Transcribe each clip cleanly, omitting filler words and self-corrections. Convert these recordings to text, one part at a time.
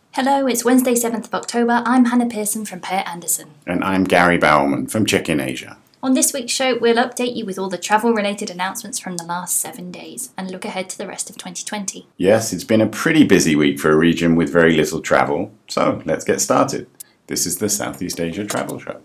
Hello, it's Wednesday 7th of October. I'm Hannah Pearson from Per Anderson. And I'm Gary Bauerman from Check-in Asia. On this week's show, we'll update you with all the travel-related announcements from the last 7 days and look ahead to the rest of 2020. Yes, it's been a pretty busy week for a region with very little travel. So let's get started. This is the Southeast Asia Travel Show.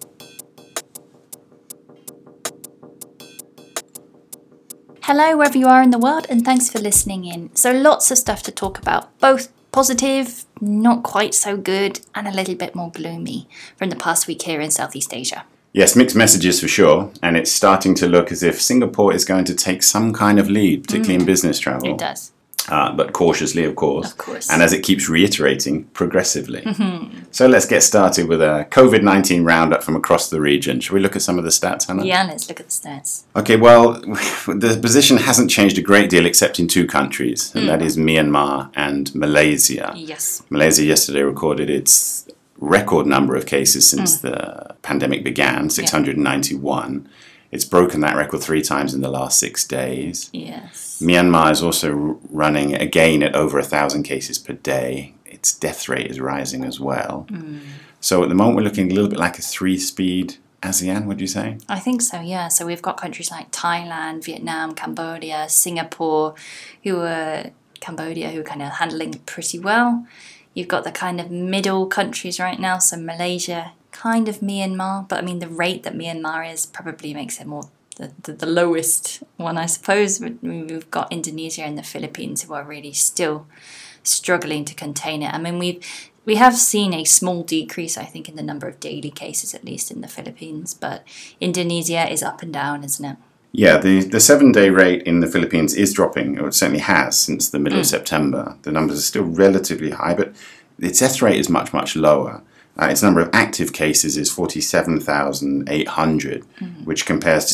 Hello, wherever you are in the world, and thanks for listening in. So lots of stuff to talk about, both positive, not quite so good, and a little bit more gloomy from the past week here in Southeast Asia. Yes, mixed messages for sure, and it's starting to look as if Singapore is going to take some kind of lead, particularly in business travel. It does. But cautiously, of course. Of course. And as it keeps reiterating, progressively. So let's get started with a COVID-19 roundup from across the region. Shall we look at some of the stats, Hannah? Yeah, let's look at the stats. Okay, well, the position hasn't changed a great deal except in two countries, and that is Myanmar and Malaysia. Yes. Malaysia yesterday recorded its record number of cases since the pandemic began, 691. It's broken that record 3 times in the last 6 days. Yes. Myanmar is also running again at over 1,000 cases per day. Its death rate is rising as well. So at the moment we're looking a little bit like a 3-speed ASEAN, would you say? I think so, yeah. So we've got countries like Thailand, Vietnam, Cambodia, Singapore, who are kind of handling it pretty well. You've got the kind of middle countries right now, so Malaysia, kind of Myanmar, but I mean the rate that Myanmar is probably makes it more the lowest one, I suppose. We've got Indonesia and the Philippines who are really still struggling to contain it. I mean, we have seen a small decrease, I think, in the number of daily cases, at least in the Philippines, but Indonesia is up and down, isn't it? Yeah, the 7-day rate in the Philippines is dropping, or it certainly has since the middle of September. The numbers are still relatively high, but its death rate is much, much lower. Its number of active cases is 47,800, which compares to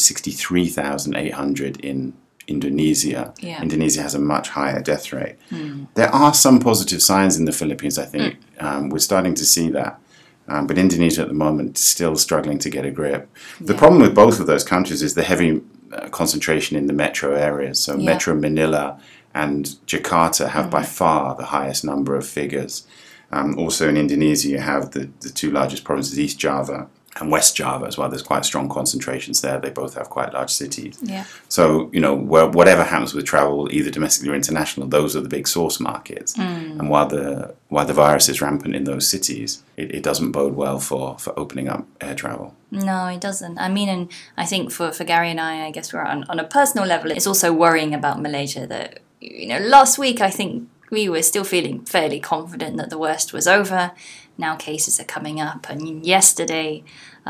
63,800 in Indonesia. Yeah. Indonesia has a much higher death rate. There are some positive signs in the Philippines, I think. We're starting to see that. But Indonesia at the moment is still struggling to get a grip. The problem with both of those countries is the heavy concentration in the metro areas. So Metro Manila and Jakarta have by far the highest number of figures. Also in Indonesia, you have the two largest provinces, East Java and West Java as well. There's quite strong concentrations there. They both have quite large cities. Yeah. So, whatever happens with travel, either domestically or international, those are the big source markets. And while the virus is rampant in those cities, it doesn't bode well for opening up air travel. No, it doesn't. I mean, and I think for Gary and I guess we're on a personal level, it's also worrying about Malaysia that, last week I think we were still feeling fairly confident that the worst was over. Now cases are coming up. And yesterday,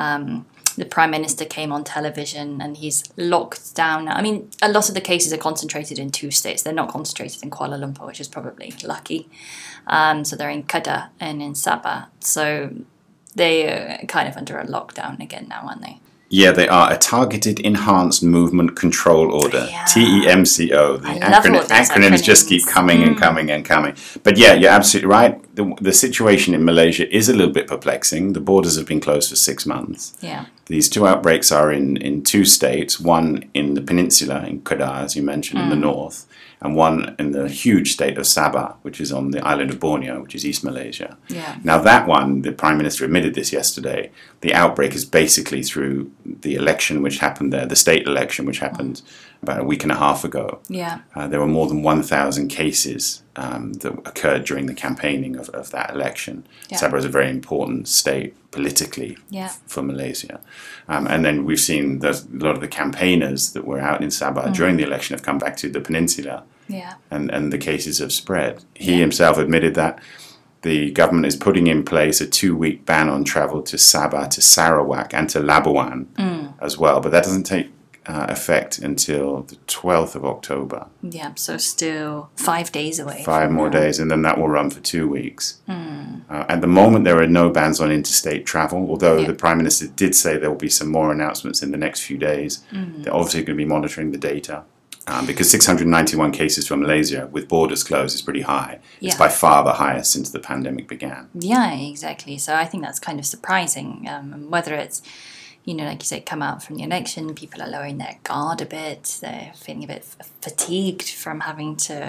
the Prime Minister came on television and he's locked down. I mean, a lot of the cases are concentrated in 2 states. They're not concentrated in Kuala Lumpur, which is probably lucky. So they're in Kedah and in Sabah. So they are kind of under a lockdown again now, aren't they? Yeah, they are. A Targeted Enhanced Movement Control Order, TEMCO. The acronyms just keep coming and coming and coming. But yeah, you're absolutely right. The situation in Malaysia is a little bit perplexing. The borders have been closed for 6 months. Yeah. These 2 outbreaks are in 2 states, one in the peninsula, in Kedah, as you mentioned, in the north, and one in the huge state of Sabah, which is on the island of Borneo, which is East Malaysia. Yeah. Now that one, the Prime Minister admitted this yesterday, the outbreak is basically through the election which happened there, the state election which happened about a week and a half ago. Yeah. There were more than 1,000 cases that occurred during the campaigning of that election. Yeah. Sabah is a very important state politically for Malaysia. And then we've seen a lot of the campaigners that were out in Sabah during the election have come back to the peninsula. Yeah. And the cases have spread. He himself admitted that the government is putting in place a 2-week ban on travel to Sabah, to Sarawak, and to Labuan as well. But that doesn't take effect until the 12th of October. Yeah, so still 5 days away. 5 more days, and then that will run for 2 weeks. At the moment, there are no bans on interstate travel, although the Prime Minister did say there will be some more announcements in the next few days. They're obviously going to be monitoring the data. Because 691 cases from Malaysia with borders closed is pretty high. It's by far the highest since the pandemic began. Yeah, exactly. So I think that's kind of surprising. Whether it's, like you say, come out from the election, people are lowering their guard a bit. They're feeling a bit fatigued from having to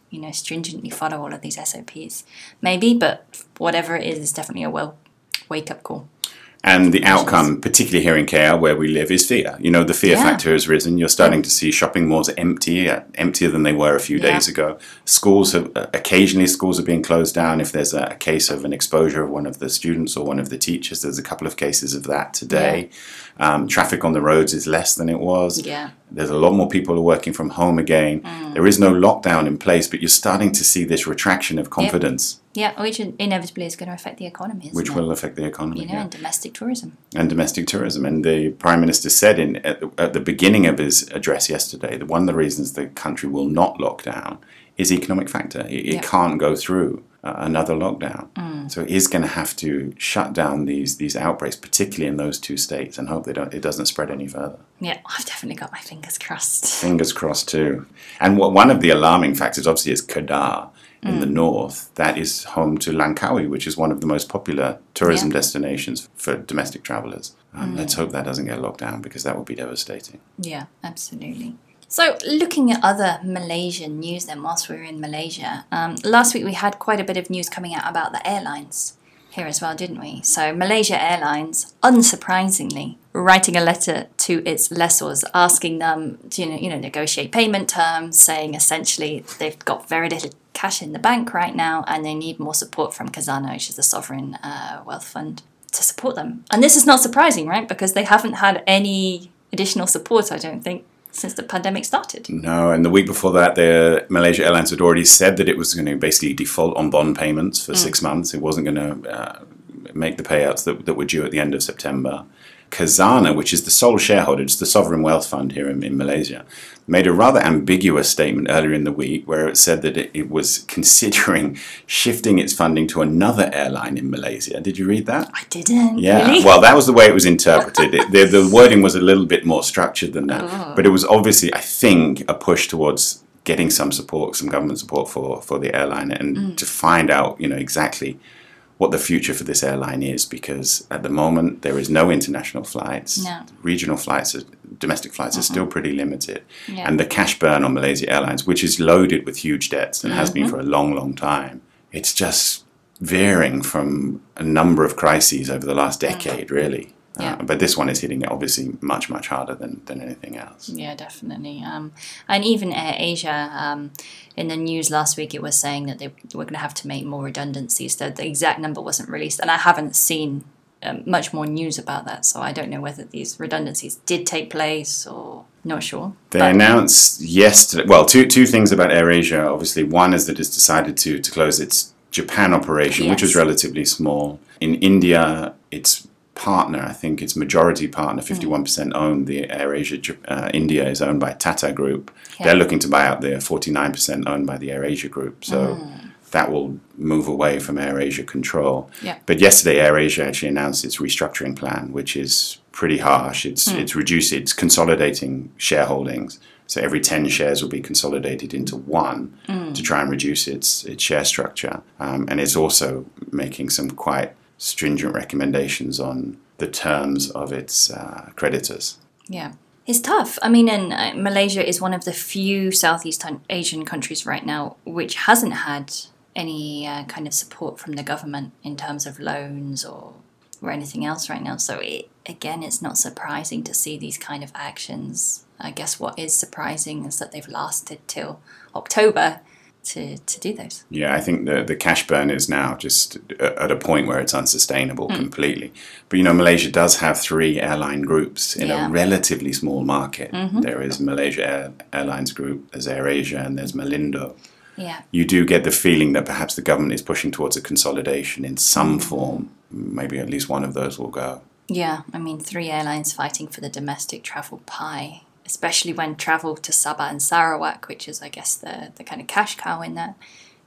stringently follow all of these SOPs. Maybe, but whatever it is, it's definitely a wake-up call. And the outcome, particularly here in KL where we live, is fear. The fear factor has risen. You're starting to see shopping malls emptier than they were a few days ago. Occasionally schools are being closed down if there's a case of an exposure of one of the students or one of the teachers. There's a couple of cases of that today. Traffic on the roads is less than it was. Yeah. There's a lot more people working from home again. There is no lockdown in place, but you're starting to see this retraction of confidence. Yeah, which inevitably is going to affect the economy, Which will affect the economy, and domestic tourism. And domestic tourism. And the Prime Minister said at the beginning of his address yesterday that one of the reasons the country will not lock down is economic factor. It can't go through another lockdown. So it is going to have to shut down these outbreaks, particularly in those two states, and hope it doesn't spread any further. Yeah, I've definitely got my fingers crossed. Fingers crossed too. And one of the alarming factors, obviously, is Kedah in the north. That is home to Langkawi, which is one of the most popular tourism destinations for domestic travellers. Let's hope that doesn't get locked down, because that would be devastating. Yeah, absolutely. So, looking at other Malaysian news then, whilst we were in Malaysia, last week we had quite a bit of news coming out about the airlines here as well, didn't we? So, Malaysia Airlines, unsurprisingly, writing a letter to its lessors asking them to negotiate payment terms, saying essentially they've got very little cash in the bank right now and they need more support from Khazanah, which is the sovereign wealth fund, to support them. And this is not surprising, right? Because they haven't had any additional support, I don't think, since the pandemic started. No, and the week before that, the Malaysia Airlines had already said that it was going to basically default on bond payments for 6 months. It wasn't going to make the payouts that were due at the end of September. Khazanah, which is the sole shareholder, it's the sovereign wealth fund here in Malaysia, made a rather ambiguous statement earlier in the week where it said that it was considering shifting its funding to another airline in Malaysia. Did you read that? I didn't. Yeah, really? Well, that was the way it was interpreted. The wording was a little bit more structured than that. But it was obviously, I think, a push towards getting some support, some government support for the airline, and to find out, exactly what the future for this airline is, because at the moment there is no international flights. No. Regional flights, domestic flights are still pretty limited. Yeah. And the cash burn on Malaysia Airlines, which is loaded with huge debts and has been for a long, long time, it's just veering from a number of crises over the last decade, really. Yeah. But this one is hitting it obviously much, much harder than anything else. Yeah, definitely. And even Air Asia, in the news last week, it was saying that they were going to have to make more redundancies. So the exact number wasn't released. And I haven't seen much more news about that. So I don't know whether these redundancies did take place or not sure. They announced yesterday, well, two things about Air Asia. Obviously, one is that it's decided to close its Japan operation, which was relatively small. In India, its partner, I think its majority partner, 51% owned the Air Asia. India is owned by Tata Group. Yeah. They're looking to buy out the 49% owned by the Air Asia Group. So that will move away from Air Asia control. Yeah. But yesterday, Air Asia actually announced its restructuring plan, which is pretty harsh. It's it's consolidating shareholdings. So every 10 shares will be consolidated into one to try and reduce its share structure. And it's also making some quite stringent recommendations on the terms of its creditors. Yeah. It's tough. I mean, and Malaysia is one of the few Southeast Asian countries right now which hasn't had any kind of support from the government in terms of loans or anything else right now. So, it's not surprising to see these kind of actions. I guess what is surprising is that they've lasted till October to do those. Yeah, I think the cash burn is now just at a point where it's unsustainable completely. But, Malaysia does have 3 airline groups in a relatively small market. There is Malaysia Airlines Group, there's Air Asia, and there's Malindo. Yeah. You do get the feeling that perhaps the government is pushing towards a consolidation in some form. Maybe at least one of those will go. Yeah, I mean, 3 airlines fighting for the domestic travel pie, especially when travel to Sabah and Sarawak, which is, I guess, the kind of cash cow in that,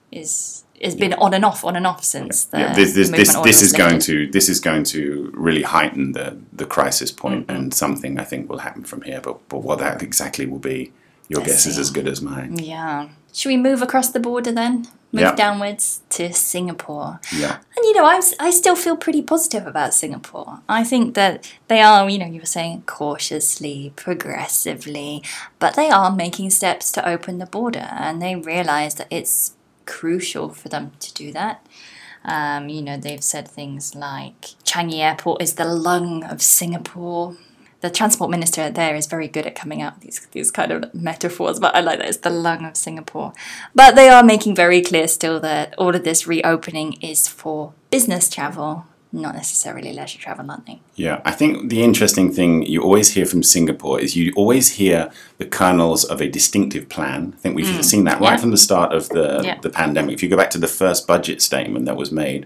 has been on and off since the This is going to really heighten the crisis point, and something I think will happen from here. But what that exactly will be, your guess is as good as mine. Yeah. Should we move across the border then? Move downwards to Singapore. Yeah. And I still feel pretty positive about Singapore. I think that they are, you were saying cautiously, progressively, but they are making steps to open the border, and they realise that it's crucial for them to do that. They've said things like Changi Airport is the lung of Singapore. The transport minister there is very good at coming out with these kind of metaphors, but I like that it's the lung of Singapore. But they are making very clear still that all of this reopening is for business travel, not necessarily leisure travel, aren't they? Yeah, I think the interesting thing you always hear from Singapore is you always hear the kernels of a distinctive plan. I think we've seen that right from the start of the pandemic. If you go back to the first budget statement that was made,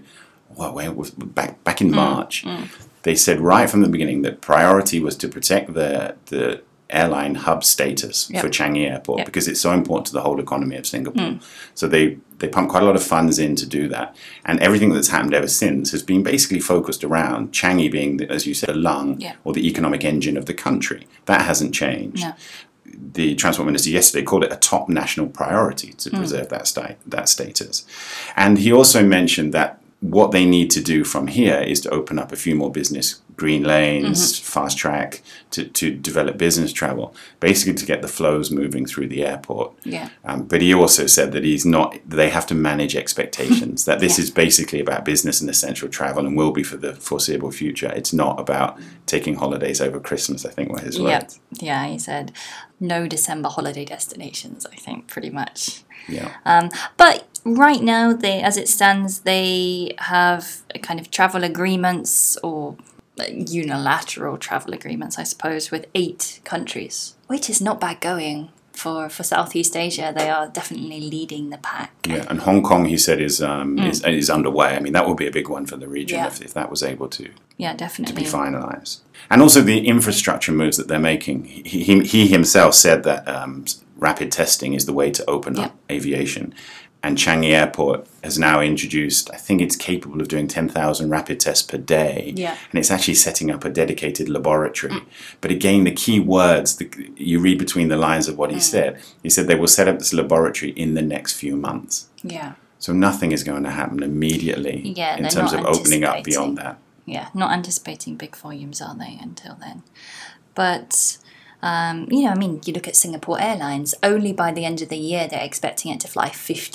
back in March, they said right from the beginning that priority was to protect the airline hub status for Changi Airport because it's so important to the whole economy of Singapore. So they pumped quite a lot of funds in to do that. And everything that's happened ever since has been basically focused around Changi being, as you said, the lung or the economic engine of the country. That hasn't changed. No. The Transport Minister yesterday called it a top national priority to preserve that status. And he also mentioned that what they need to do from here is to open up a few more business green lanes, fast track to develop business travel, basically to get the flows moving through the airport. Yeah. But he also said that they have to manage expectations, that this is basically about business and essential travel and will be for the foreseeable future. It's not about taking holidays over Christmas, I think were his words. Yeah, he said no December holiday destinations, I think, pretty much. Yeah. But right now, as it stands, they have a kind of travel agreements or unilateral travel agreements, I suppose, with 8 countries, which is not bad going for Southeast Asia. They are definitely leading the pack. Yeah, and Hong Kong, he said, is underway. I mean, that would be a big one for the region if that was able to. Yeah, definitely. To be finalised. And also the infrastructure moves that they're making. He himself said that rapid testing is the way to open up aviation. And Changi Airport has now introduced, I think it's capable of doing 10,000 rapid tests per day. Yeah. And it's actually setting up a dedicated laboratory. But again, the key words, you read between the lines of what he said. He said they will set up this laboratory in the next few months. Yeah. So nothing is going to happen immediately in terms of opening up beyond that. Yeah, not anticipating big volumes, are they, until then? But... you look at Singapore Airlines, only by the end of the year they're expecting it to fly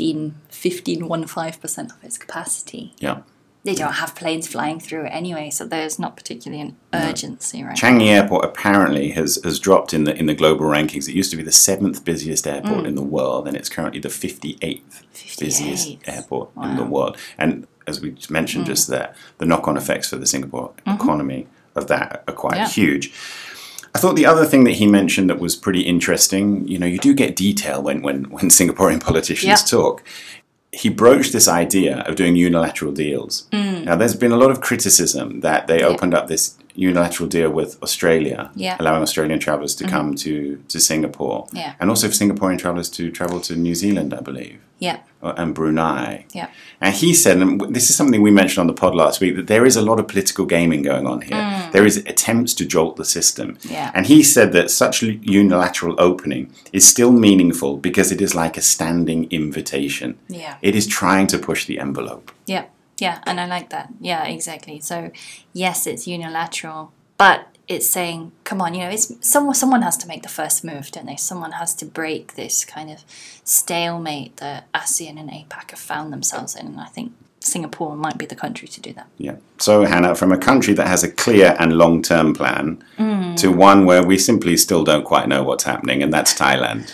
15% of its capacity. Yeah. They don't have planes flying through it anyway, so there's not particularly an urgency right Changi Airport apparently has dropped in the global rankings. It used to be the 7th busiest airport in the world, and it's currently the 58th busiest airport in the world. And as we mentioned just there, the knock-on effects for the Singapore economy of that are quite huge. I thought the other thing that he mentioned that was pretty interesting, you do get detail when Singaporean politicians talk. He broached this idea of doing unilateral deals. Now, there's been a lot of criticism that they opened up this unilateral deal with Australia, allowing Australian travellers to come to Singapore, and also for Singaporean travellers to travel to New Zealand, I believe. Yeah. And Brunei. Yeah. And he said, and this is something we mentioned on the pod last week, that there is a lot of political gaming going on here. There is attempts to jolt the system. Yeah. And he said that such unilateral opening is still meaningful because it is like a standing invitation. Yeah. It is trying to push the envelope. Yeah. Yeah, and I like that. Yeah, exactly. So, yes, it's unilateral, but it's saying, come on, it's someone has to make the first move, don't they? Someone has to break this kind of stalemate that ASEAN and APAC have found themselves in, and I think Singapore might be the country to do that. Yeah. So, Hannah, from a country that has a clear and long-term plan to one where we simply still don't quite know what's happening, and that's Thailand.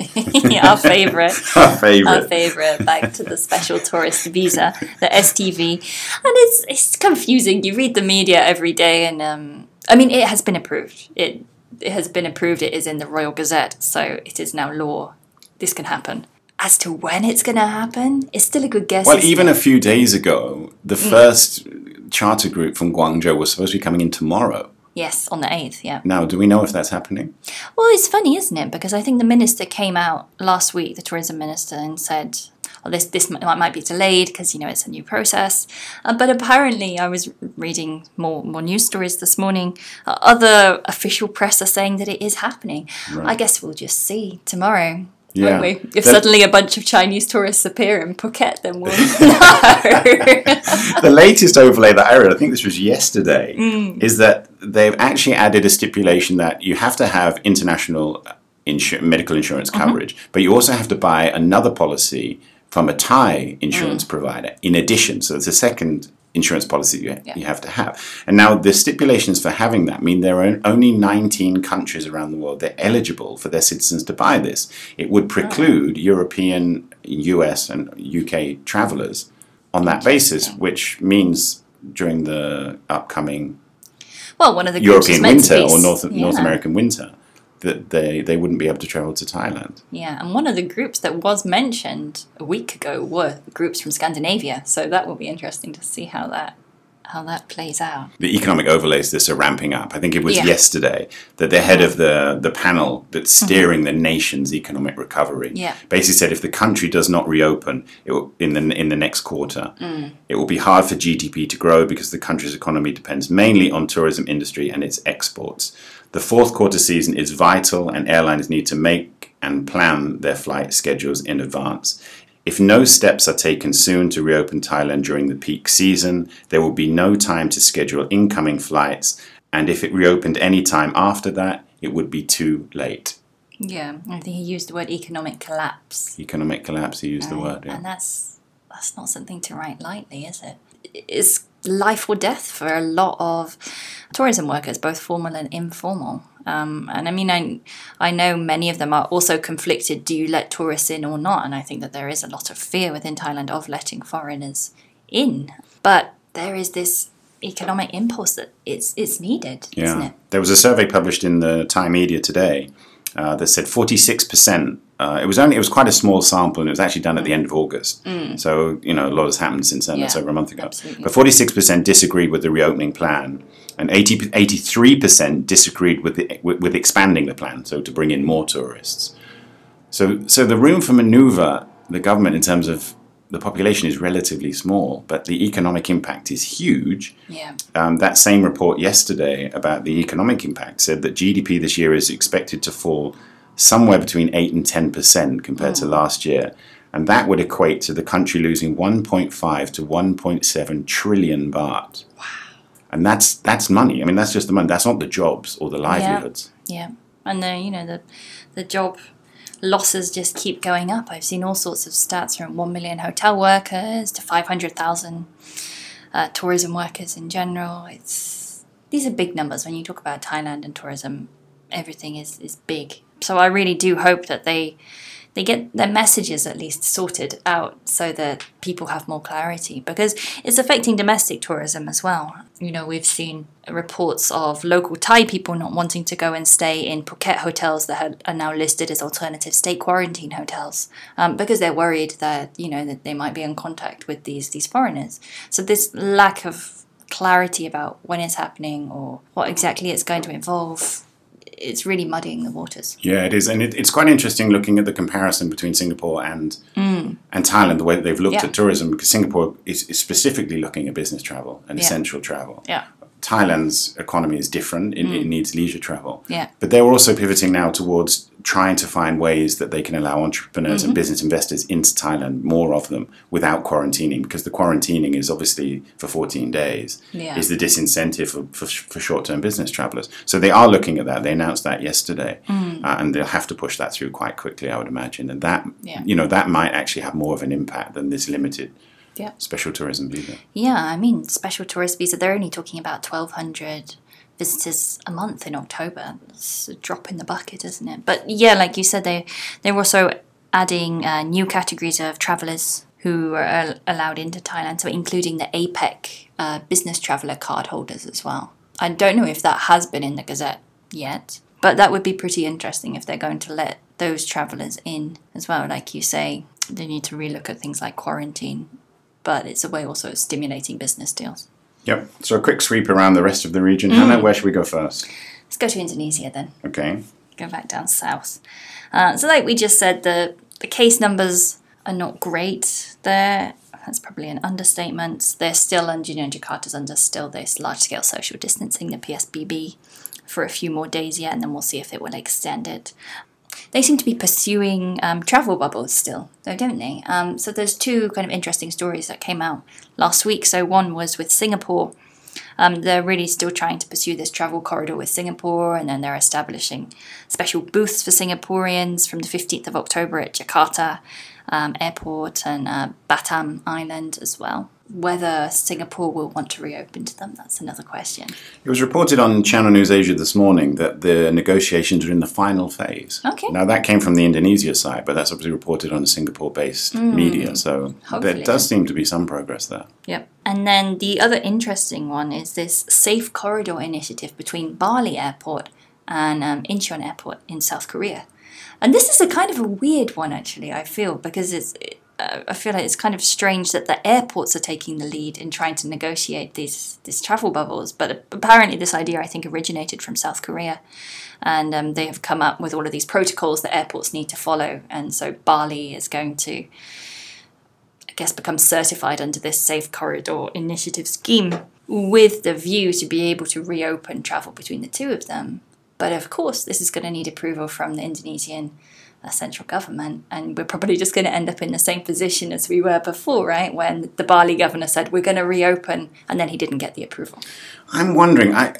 Our favourite. Our favourite. Back to the special tourist visa, the STV. And it's confusing. You read the media every day and... it has been approved. It has been approved. It is in the Royal Gazette, so it is now law. This can happen. As to when it's going to happen, it's still a good guess. Well, even a few days ago, the first charter group from Guangzhou was supposed to be coming in tomorrow. Yes, on the 8th, yeah. Now, do we know if that's happening? Well, it's funny, isn't it? Because I think the minister came out last week, the tourism minister, and said... this might be delayed because, it's a new process. But apparently, I was reading more news stories this morning. Other official press are saying that it is happening. Right. I guess we'll just see tomorrow. won't we? If suddenly a bunch of Chinese tourists appear in Phuket, then we'll know. The latest overlay that I read, I think this was yesterday, is that they've actually added a stipulation that you have to have international medical insurance coverage, but you also have to buy another policy from a Thai insurance provider in addition. So it's a second insurance policy you have to have. And now the stipulations for having that mean there are only 19 countries around the world that are eligible for their citizens to buy this. It would preclude European, US and UK travellers on that basis, which means during the upcoming one of the European winter or North American winter, that they wouldn't be able to travel to Thailand. Yeah, and one of the groups that was mentioned a week ago were groups from Scandinavia, so that will be interesting to see how that plays out. The economic overlays this are ramping up. I think it was yesterday that the head of the panel that's steering the nation's economic recovery basically said if the country does not reopen in the next quarter, it will be hard for GDP to grow because the country's economy depends mainly on tourism industry and its exports. The fourth quarter season is vital and airlines need to make and plan their flight schedules in advance. If no steps are taken soon to reopen Thailand during the peak season, there will be no time to schedule incoming flights, and if it reopened any time after that, it would be too late. Yeah, I think he used the word economic collapse. Economic collapse, he used the word, And that's not something to write lightly, is it? It's life or death for a lot of tourism workers, both formal and informal. And I mean, I know many of them are also conflicted. Do you let tourists in or not? And I think that there is a lot of fear within Thailand of letting foreigners in. But there is this economic impulse that it's needed, isn't it? There was a survey published in the Thai media today that said 46%. It was quite a small sample, and it was actually done at the end of August. So, a lot has happened since then. That's over a month ago. Absolutely. But 46% disagreed with the reopening plan, and 83% disagreed with expanding the plan, so to bring in more tourists. So the room for manoeuvre, the government, in terms of the population is relatively small, but the economic impact is huge. Yeah. That same report yesterday about the economic impact said that GDP this year is expected to fall somewhere between 8 and 10% compared to last year. And that would equate to the country losing 1.5 to 1.7 trillion baht. Wow. And that's money. I mean, that's just the money. That's not the jobs or the livelihoods. Yeah. And the job losses just keep going up. I've seen all sorts of stats from 1 million hotel workers to 500,000 tourism workers in general. These are big numbers. When you talk about Thailand and tourism, everything is big. So I really do hope that they get their messages at least sorted out so that people have more clarity, because it's affecting domestic tourism as well. We've seen reports of local Thai people not wanting to go and stay in Phuket hotels that are now listed as alternative state quarantine hotels because they're worried that, that they might be in contact with these foreigners. So this lack of clarity about when it's happening or what exactly it's going to involve, it's really muddying the waters. Yeah, it is. And it's quite interesting looking at the comparison between Singapore and Thailand, the way that they've looked at tourism, because Singapore is specifically looking at business travel and essential travel. Yeah. Thailand's economy is different. It needs leisure travel. Yeah. But they're also pivoting now towards trying to find ways that they can allow entrepreneurs and business investors into Thailand, more of them, without quarantining, because the quarantining is obviously for 14 days, is the disincentive for short-term business travellers. So they are looking at that. They announced that yesterday, and they'll have to push that through quite quickly, I would imagine. And that, that might actually have more of an impact than this limited special tourism visa. Yeah, I mean, special tourist visa, they're only talking about 1,200 visitors a month in October. It's a drop in the bucket, isn't it? But yeah, like you said, they're also adding new categories of travellers who are allowed into Thailand, so including the APEC business traveller card holders as well. I don't know if that has been in the Gazette yet, but that would be pretty interesting if they're going to let those travellers in as well. Like you say, they need to relook at things like quarantine, but it's a way also of stimulating business deals. Yep. So a quick sweep around the rest of the region. Hannah, where should we go first? Let's go to Indonesia then. Okay. Go back down south. So like we just said, the case numbers are not great there. That's probably an understatement. They're still, and Jakarta's under still this large-scale social distancing, the PSBB, for a few more days yet, and then we'll see if it will extend it. they seem to be pursuing travel bubbles still, though, don't they? So there's two kind of interesting stories that came out last week. So one was with Singapore. They're really still trying to pursue this travel corridor with Singapore, and then they're establishing special booths for Singaporeans from the 15th of October at Jakarta Airport and Batam Island as well. Whether Singapore will want to reopen to them, that's another question. It was reported on Channel News Asia this morning that the negotiations are in the final phase. Okay. Now, that came from the Indonesia side, but that's obviously reported on Singapore-based media, so Hopefully. there does seem to be some progress there. Yep. And then the other interesting one is this Safe Corridor initiative between Bali Airport and Incheon Airport in South Korea. And this is a kind of a weird one, actually, I feel, because I feel like it's kind of strange that the airports are taking the lead in trying to negotiate these travel bubbles. But apparently this idea, I think, originated from South Korea. And they have come up with all of these protocols that airports need to follow. And so Bali is going to, I guess, become certified under this Safe Corridor initiative scheme with the view to be able to reopen travel between the two of them. But of course, this is going to need approval from the Indonesian central government, and we're probably just going to end up in the same position as we were before, right? When the Bali governor said we're going to reopen, and then he didn't get the approval. I'm wondering. I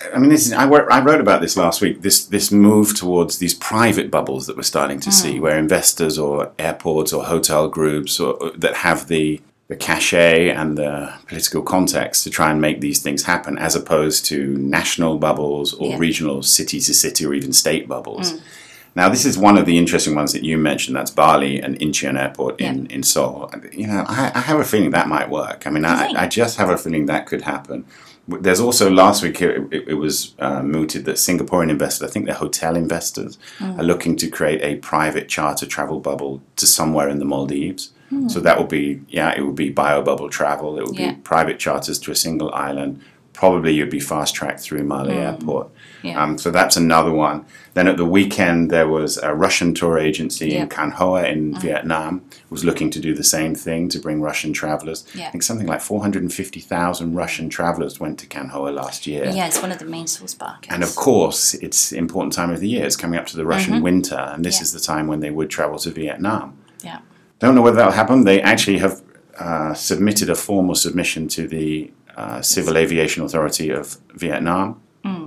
wrote about this last week. This move towards these private bubbles that we're starting to see, where investors or airports or hotel groups or that have the cachet and the political context to try and make these things happen, as opposed to national bubbles or regional city-to-city or even state bubbles. Now, this is one of the interesting ones that you mentioned. That's Bali and Incheon Airport in Seoul. You know, I have a feeling that might work. I mean, I just have a feeling that could happen. There's also, last week, it was mooted that Singaporean investors, I think they're hotel investors, are looking to create a private charter travel bubble to somewhere in the Maldives. So that would be, it would be bio-bubble travel. It would be private charters to a single island. Probably you'd be fast-tracked through Mali Airport. So that's another one. Then at the weekend, there was a Russian tour agency in Can Hoa in Vietnam was looking to do the same thing to bring Russian travelers. I think something like 450,000 Russian travelers went to Can Hoa last year. Yeah, it's one of the main source markets. And of course, it's an important time of the year. It's coming up to the Russian winter, and this is the time when they would travel to Vietnam. Don't know whether that'll happen. They actually have submitted a formal submission to the Civil Aviation Authority of Vietnam.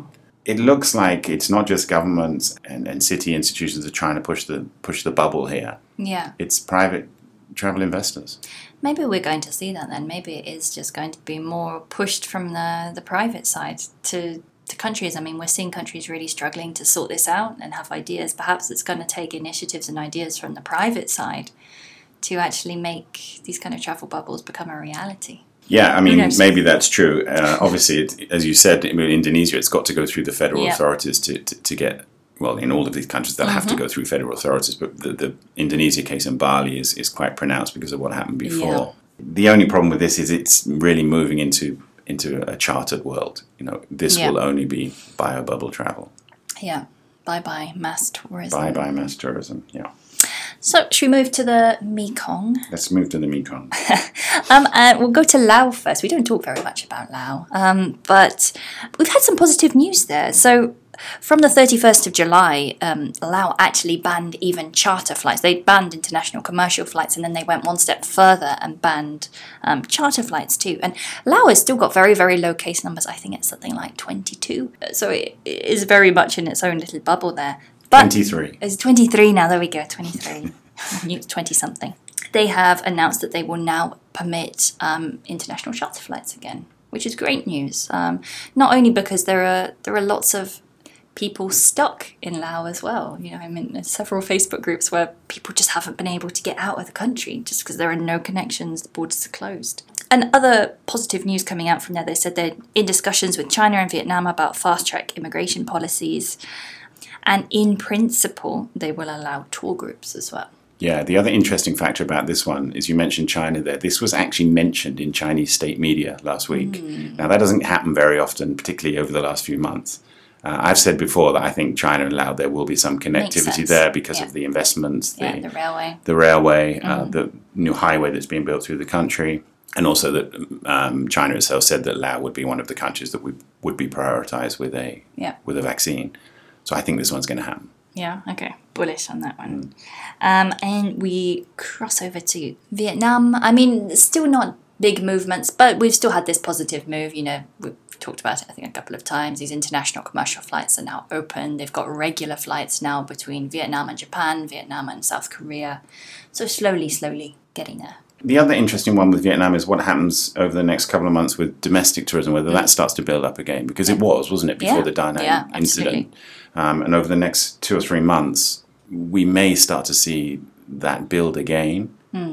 It looks like it's not just governments and city institutions that are trying to push the bubble here. It's private travel investors. Maybe we're going to see that then. Maybe it is just going to be more pushed from the private side to countries. I mean, we're seeing countries really struggling to sort this out and have ideas. Perhaps it's going to take initiatives and ideas from the private side to actually make these kind of travel bubbles become a reality. Yeah, I mean, maybe that's true. Obviously, as you said, in Indonesia, it's got to go through the federal authorities to get, well, in all of these countries, they'll have to go through federal authorities, but the Indonesia case in Bali is quite pronounced because of what happened before. The only problem with this is it's really moving into a chartered world. You know, this will only be bio-bubble travel. Yeah, bye-bye mass tourism. Bye-bye mass tourism, So, should we move to the Mekong? Let's move to the Mekong. We'll go to Laos first. We don't talk very much about Laos, but we've had some positive news there. So, from the 31st of July, Laos actually banned even charter flights. They banned international commercial flights, and then they went one step further and banned charter flights too. And Laos has still got very, very low case numbers. I think it's something like 22. So, it is very much in its own little bubble there. But 23. It's 23 now. There we go, 23. I knew 20-something. They have announced that they will now permit international charter flights again, which is great news. Not only because there are lots of people stuck in Laos as well. You know, I'm in several Facebook groups where people just haven't been able to get out of the country just because there are no connections, the borders are closed. And other positive news coming out from there, they said they're in discussions with China and Vietnam about fast-track immigration policies. And in principle, they will allow tour groups as well. Yeah, the other interesting factor about this one is you mentioned China there. This was actually mentioned in Chinese state media last week. Now, that doesn't happen very often, particularly over the last few months. I've said before that I think China and Laos, there will be some connectivity there because of the investments, the railway, the new highway that's being built through the country, and also that China itself said that Laos would be one of the countries that would be prioritized with a vaccine. So I think this one's going to happen. Yeah, okay. bullish on that one. And we cross over to Vietnam. I mean, still not big movements, but we've still had this positive move. You know, we've talked about it, I think, a couple of times. These international commercial flights are now open. They've got regular flights now between Vietnam and Japan, Vietnam and South Korea. So slowly getting there. The other interesting one with Vietnam is what happens over the next couple of months with domestic tourism, whether that starts to build up again, because it wasn't it, before the Da Nang incident? And over the next 2 or 3 months, we may start to see that build again.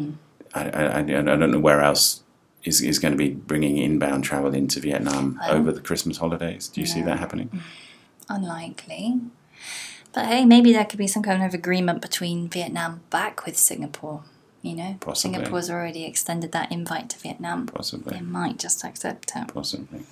I don't know where else is going to be bringing inbound travel into Vietnam over the Christmas holidays. Do you see that happening? Unlikely. But hey, maybe there could be some kind of agreement between Vietnam back with Singapore. You know, Possibly. Singapore's already extended that invite to Vietnam. Possibly. They might just accept it. Possibly.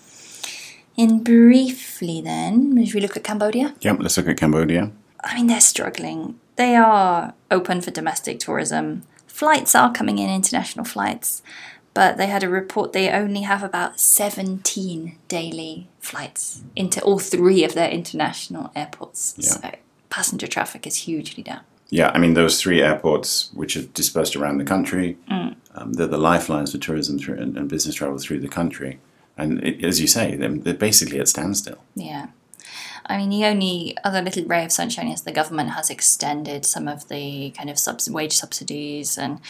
And briefly then, if we look at Cambodia. Yep, let's look at Cambodia. I mean, they're struggling. They are open for domestic tourism. Flights are coming in, international flights. But they had a report they only have about 17 daily flights into all 3 of their international airports. Yeah. So passenger traffic is hugely down. Yeah, I mean, those 3 airports, which are dispersed around the country, they're the lifelines for tourism through and business travel through the country. And as you say, they're basically at standstill. Yeah. I mean, the only other little ray of sunshine is the government has extended some of the kind of wage subsidies and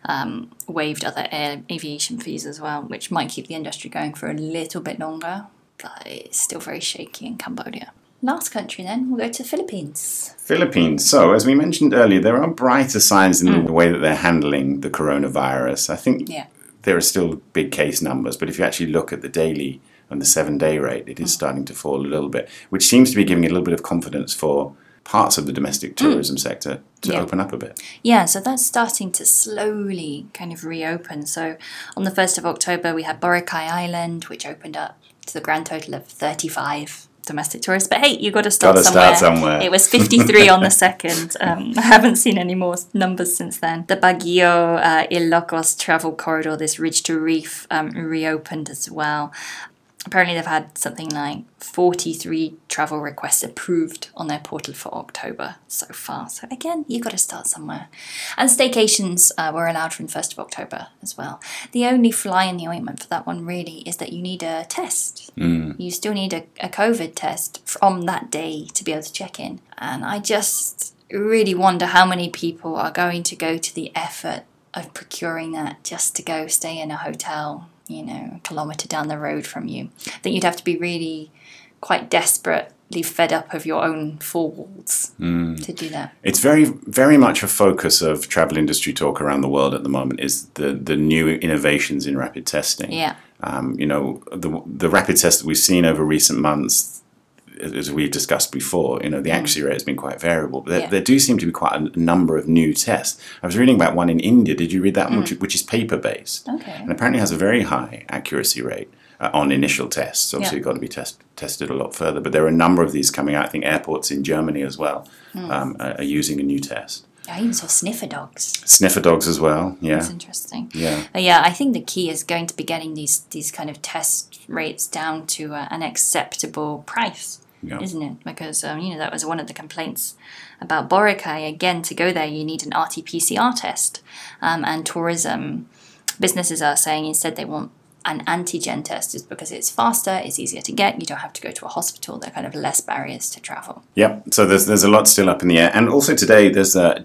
waived other aviation fees as well, which might keep the industry going for a little bit longer. But it's still very shaky in Cambodia. Last country then, we'll go to the Philippines. Philippines. So, as we mentioned earlier, there are brighter signs in the way that they're handling the coronavirus. I think there are still big case numbers, but if you actually look at the daily and the 7-day rate, it is starting to fall a little bit, which seems to be giving it a little bit of confidence for parts of the domestic tourism sector to open up a bit. Yeah, so that's starting to slowly kind of reopen. So on the 1st of October, we had Boracay Island, which opened up to the grand total of 35 domestic tourists. But hey, you got to start somewhere. It was 53 on the 2nd. I haven't seen any more numbers since then. The Baguio Ilocos travel corridor, this ridge to reef, reopened as well. Apparently they've had something like 43 travel requests approved on their portal for October so far. So again, you've got to start somewhere. And staycations were allowed from 1st of October as well. The only fly in the ointment for that one really is that you need a test. You still need a COVID test from that day to be able to check in. And I just really wonder how many people are going to go to the effort of procuring that just to go stay in a hotel, you know, a kilometre down the road from you. I think you'd have to be really quite desperately fed up of your own 4 walls to do that. It's very, very much a focus of travel industry talk around the world at the moment is the new innovations in rapid testing. Yeah. You know, the rapid tests that we've seen over recent months, as we've discussed before, you know, the accuracy rate has been quite variable. But there do seem to be quite a number of new tests. I was reading about one in India. Did you read that one? Which is paper-based. Okay. And apparently has a very high accuracy rate on initial tests. Obviously, you've got to be tested a lot further. But there are a number of these coming out. I think airports in Germany as well are using a new test. I even saw sniffer dogs. Sniffer dogs as well, yeah. That's interesting. Yeah. Yeah, I think the key is going to be getting these kind of test rates down to an acceptable price. Yeah. Isn't it? Because, you know, that was one of the complaints about Boracay. Again, to go there, you need an RT-PCR test. And tourism businesses are saying instead they want an antigen test just because it's faster, it's easier to get, you don't have to go to a hospital, there are kind of less barriers to travel. Yep, so there's a lot still up in the air. And also today, there's a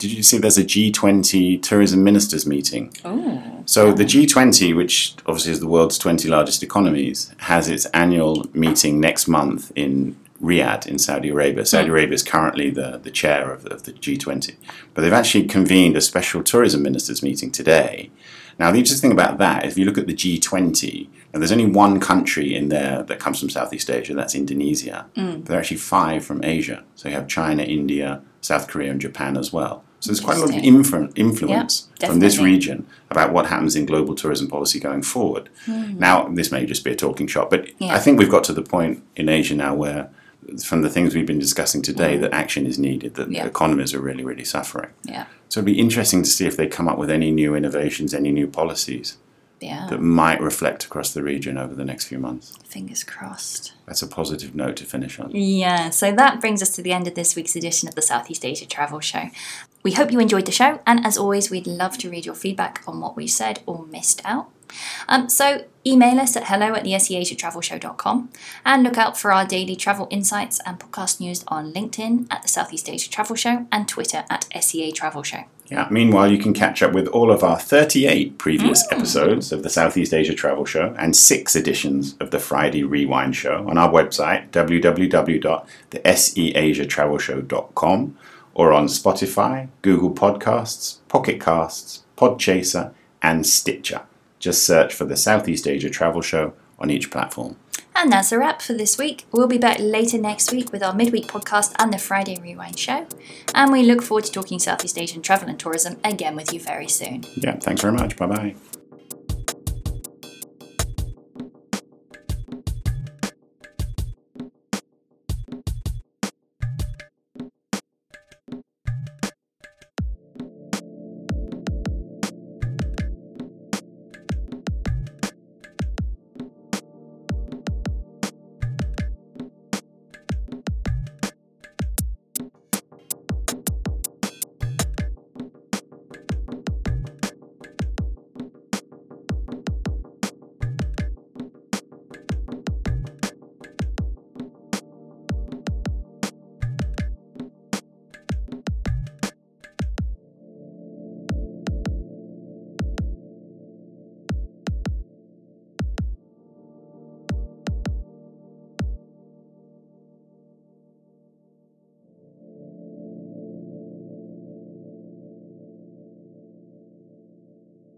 G20 tourism ministers meeting. Oh. So the G20, which obviously is the world's 20 largest economies, has its annual meeting next month in Riyadh in Saudi Arabia. Saudi Arabia is currently the chair of the G20. But they've actually convened a special tourism ministers meeting today. Now, the interesting thing about that, if you look at the G20, and there's only one country in there that comes from Southeast Asia, that's Indonesia. But there are actually 5 from Asia. So you have China, India, South Korea, and Japan as well. So there's quite a lot of influence from this region about what happens in global tourism policy going forward. Now, this may just be a talking shop, but I think we've got to the point in Asia now where, from the things we've been discussing today, that action is needed, that economies are really, really suffering. Yeah. So it'd be interesting to see if they come up with any new innovations, any new policies that might reflect across the region over the next few months. Fingers crossed. That's a positive note to finish on. Yeah, so that brings us to the end of this week's edition of the Southeast Asia Travel Show. We hope you enjoyed the show, and as always, we'd love to read your feedback on what we said or missed out. So email us at hello@theseasiatravelshow.com, and look out for our daily travel insights and podcast news on LinkedIn at the Southeast Asia Travel Show and Twitter at SEA Travel Show. Yeah. Meanwhile, you can catch up with all of our 38 previous episodes of the Southeast Asia Travel Show and 6 editions of the Friday Rewind Show on our website, www.theseasiatravelshow.com, or on Spotify, Google Podcasts, Pocket Casts, Podchaser, and Stitcher. Just search for the Southeast Asia Travel Show on each platform. And that's a wrap for this week. We'll be back later next week with our midweek podcast and the Friday Rewind Show. And we look forward to talking Southeast Asian travel and tourism again with you very soon. Yeah, thanks very much. Bye-bye.